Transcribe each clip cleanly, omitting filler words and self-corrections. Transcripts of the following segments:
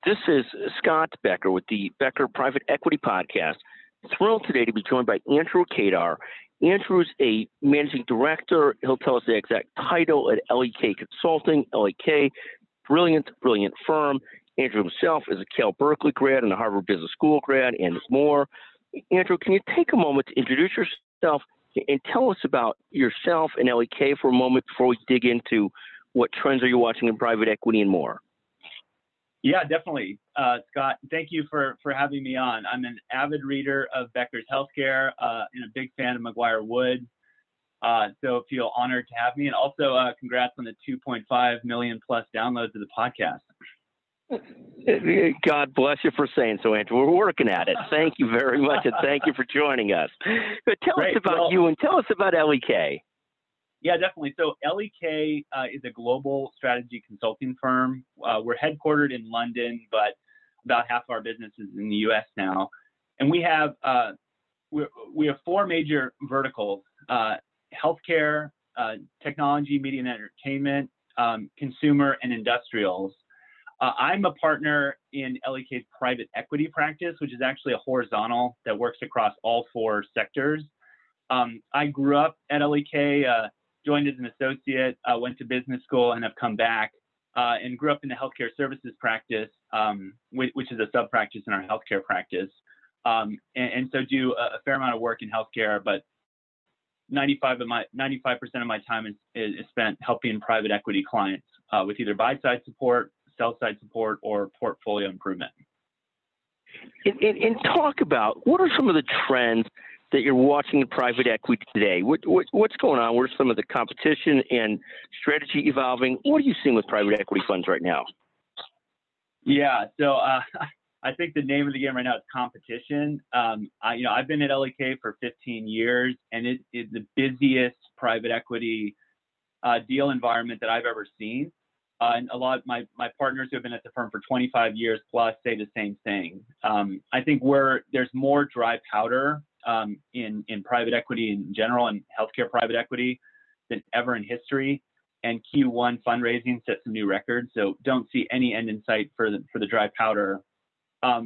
This is Scott Becker with the Becker Private Equity Podcast. Thrilled today to be joined by Andrew Kadar. Andrew's a managing director. He'll tell us the exact title at LEK Consulting. LEK, brilliant firm. Andrew himself is a Cal Berkeley grad and a Harvard Business School grad and more. Andrew, can you take a moment to introduce yourself and tell us about yourself and LEK for a moment before we dig into what trends are you watching in private equity and more? Yeah, definitely. Scott, thank you for having me on. I'm an avid reader of Becker's Healthcare and a big fan of McGuire-Woods. So feel honored to have me. And also congrats on the 2.5 million plus downloads of the podcast. God bless you for saying so, Andrew. We're working at it. Thank you very much, and thank you for joining us. But tell us about you and tell us about LEK. Yeah, definitely. So LEK is a global strategy consulting firm. We're headquartered in London, but about half of our business is in the U.S. now. And we have four major verticals: healthcare, technology, media and entertainment, consumer, and industrials. I'm a partner in LEK's private equity practice, which is actually a horizontal that works across all four sectors. I grew up at LEK. Joined as an associate, went to business school, and have come back and grew up in the healthcare services practice, which is a sub-practice in our healthcare practice. And so do a fair amount of work in healthcare, but 95% of my time is spent helping private equity clients with either buy-side support, sell-side support, or portfolio improvement. And talk about what are some of the trends that you're watching in private equity today? What's going on? Where's some of the competition and strategy evolving? What are you seeing with private equity funds right now? Yeah, so I think the name of the game right now is competition. I've been at LEK for 15 years, and it is the busiest private equity deal environment that I've ever seen. And a lot of my partners who have been at the firm for 25 years plus say the same thing. I think there's more dry powder in private equity in general and healthcare private equity than ever in history. And Q1 fundraising set some new records, so don't see any end in sight for the dry powder. I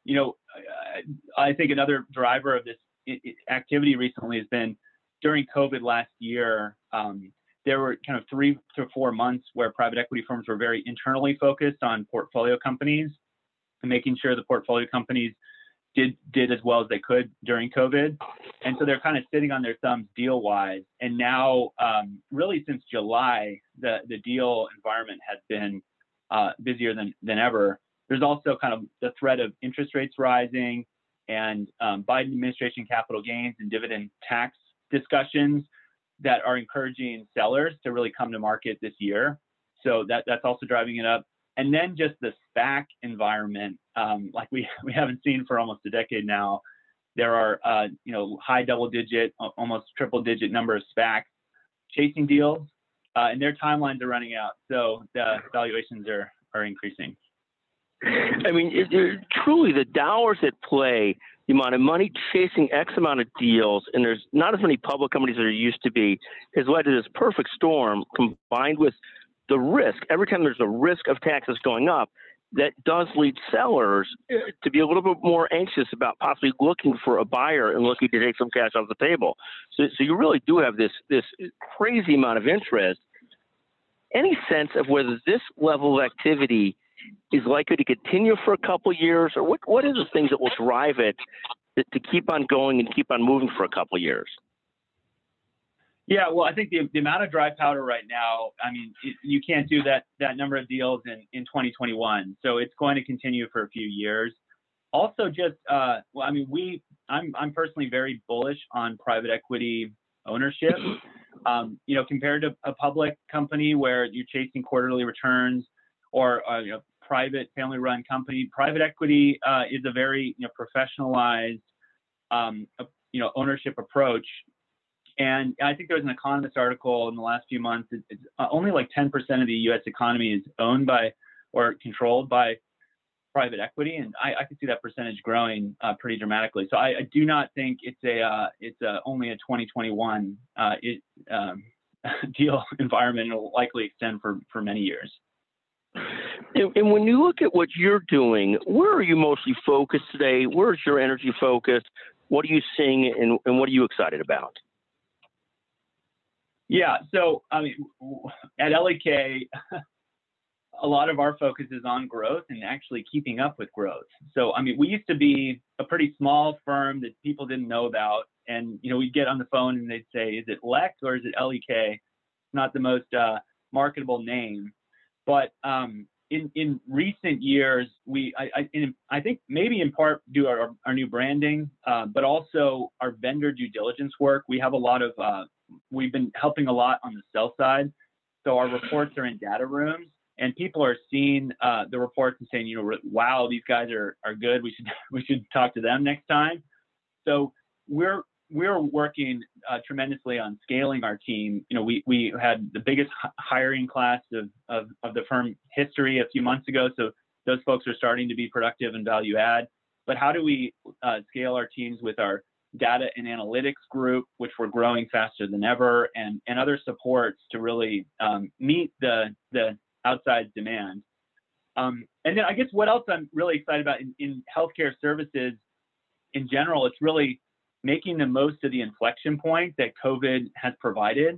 think another driver of this activity recently has been during COVID last year. There were kind of 3 to 4 months where private equity firms were very internally focused on portfolio companies and making sure the portfolio companies did as well as they could during COVID. And so they're kind of sitting on their thumbs deal-wise. And now, really since July, the deal environment has been busier than ever. There's also kind of the threat of interest rates rising and Biden administration capital gains and dividend tax discussions that are encouraging sellers to really come to market this year. So that's also driving it up. And then just the SPAC environment, like we haven't seen for almost a decade now. There are high double-digit, almost triple-digit number of SPACs chasing deals, and their timelines are running out. So the valuations are increasing. I mean, truly the dollars at play, the amount of money chasing X amount of deals, and there's not as many public companies as there used to be, has led to this perfect storm combined with the risk. Every time there's a risk of taxes going up, that does lead sellers to be a little bit more anxious about possibly looking for a buyer and looking to take some cash off the table. So you really do have this crazy amount of interest. Any sense of whether this level of activity is likely to continue for a couple of years, or what are the things that will drive it to keep on going and keep on moving for a couple of years? Yeah, well, I think the amount of dry powder right now, I mean, you can't do that number of deals in 2021. So it's going to continue for a few years. Also, I'm personally very bullish on private equity ownership. Compared to a public company where you're chasing quarterly returns or a private family-run company, private equity is a very professionalized ownership approach. And I think there was an Economist article in the last few months. It's only like 10% of the U.S. economy is owned by or controlled by private equity, and I could see that percentage growing pretty dramatically. So I do not think it's only a 2021 deal environment. It'll likely extend for many years. And when you look at what you're doing, where are you mostly focused today? Where's your energy focused? What are you seeing, and what are you excited about? Yeah, so I mean, at LEK, a lot of our focus is on growth and actually keeping up with growth. So I mean, we used to be a pretty small firm that people didn't know about, and we'd get on the phone and they'd say, "Is it LEK or is it LEK?" Not the most marketable name, but in recent years, I think maybe in part due to our new branding, but also our vendor due diligence work. We have a lot of we've been helping a lot on the sell side, so our reports are in data rooms, and people are seeing the reports and saying, wow, these guys are good. We should talk to them next time. So we're working tremendously on scaling our team. We had the biggest hiring class of the firm history a few months ago. So those folks are starting to be productive and value add. But how do we scale our teams with our data and analytics group, which we're growing faster than ever, and other supports to really meet the outside demand. And then I guess what else I'm really excited about in healthcare services in general, it's really making the most of the inflection point that COVID has provided.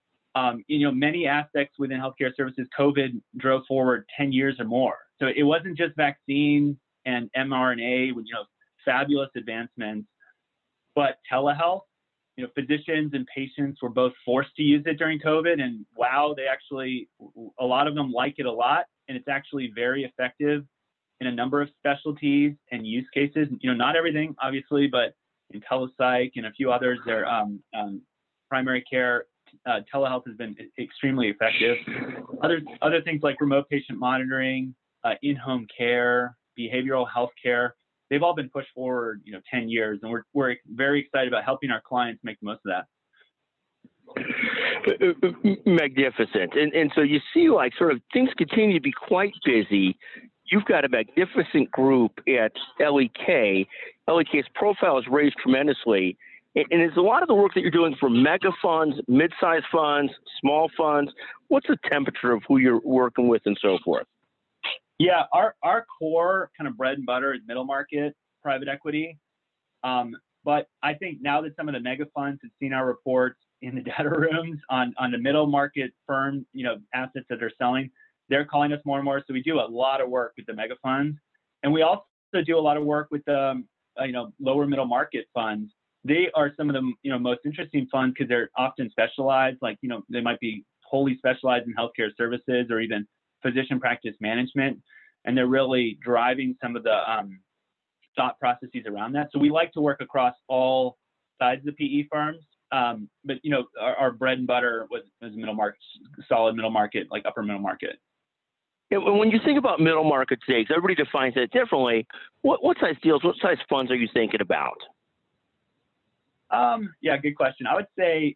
Many aspects within healthcare services, COVID drove forward 10 years or more. So it wasn't just vaccines and mRNA with, fabulous advancements, but telehealth. Physicians and patients were both forced to use it during COVID, and wow, a lot of them like it a lot, and it's actually very effective in a number of specialties and use cases. Not everything, obviously, but in telepsych and a few others, their primary care telehealth has been extremely effective. Other things like remote patient monitoring, in-home care, behavioral health care, they've all been pushed forward, 10 years, and we're very excited about helping our clients make the most of that. Magnificent. And so you see, like, sort of things continue to be quite busy. You've got a magnificent group at LEK. LEK's profile is raised tremendously. And is a lot of the work that you're doing for mega funds, mid-sized funds, small funds? What's the temperature of who you're working with and so forth? Yeah, our core kind of bread and butter is middle market private equity. But I think now that some of the mega funds have seen our reports in the data rooms on the middle market firm, assets that they're selling, they're calling us more and more. So we do a lot of work with the mega funds, and we also do a lot of work with the lower middle market funds. They are some of the most interesting funds because they're often specialized. Like they might be wholly specialized in healthcare services or even physician practice management, and they're really driving some of the thought processes around that. So we like to work across all sides of the PE firms, but our bread and butter was middle market, solid middle market, like upper middle market. And when you think about middle market today, because everybody defines it differently, what size deals, what size funds are you thinking about? Yeah, good question. I would say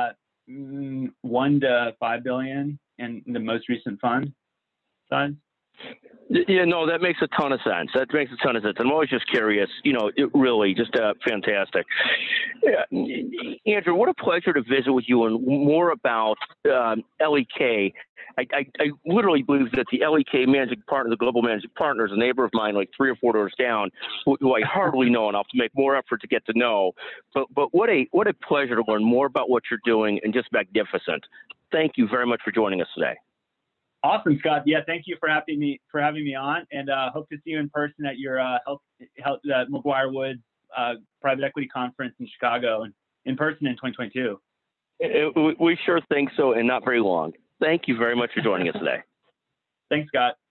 1 to 5 billion in the most recent fund size. Yeah, no, that makes a ton of sense. That makes a ton of sense. I'm always just curious, it really just fantastic. Yeah. Andrew, what a pleasure to visit with you and more about LEK. I literally believe that the LEK managing partner, the global managing partner, is a neighbor of mine, like 3 or 4 doors down, who I hardly know, and I'll have to make more effort to get to know. But what a pleasure to learn more about what you're doing, and just magnificent. Thank you very much for joining us today. Awesome, Scott. Yeah, thank you for having me on, and hope to see you in person at your McGuire Woods private equity conference in Chicago, and in person in 2022. We sure think so, and not very long. Thank you very much for joining us today. Thanks, Scott.